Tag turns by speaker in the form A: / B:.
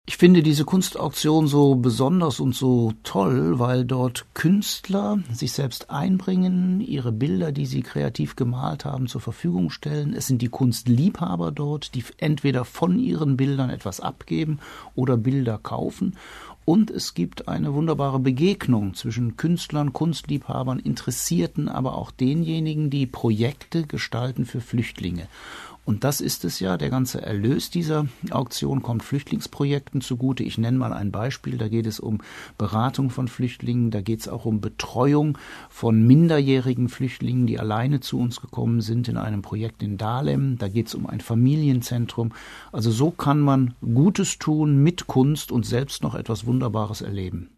A: Ich finde diese Kunstauktion so besonders und so toll, weil dort Künstler sich selbst einbringen, ihre Bilder, die sie kreativ gemalt haben, zur Verfügung stellen. Es sind die Kunstliebhaber dort, die entweder von ihren Bildern etwas abgeben oder Bilder kaufen. Und es gibt eine wunderbare Begegnung zwischen Künstlern, Kunstliebhabern, Interessierten, aber auch denjenigen, die Projekte gestalten für Flüchtlinge. Und das ist es ja, der ganze Erlös dieser Auktion kommt Flüchtlingsprojekten zugute. Ich nenne mal ein Beispiel, da geht es um Beratung von Flüchtlingen, da geht es auch um Betreuung von minderjährigen Flüchtlingen, die alleine zu uns gekommen sind in einem Projekt in Dahlem. Da geht es um ein Familienzentrum. Also so kann man Gutes tun mit Kunst und selbst noch etwas Wunderbares erleben.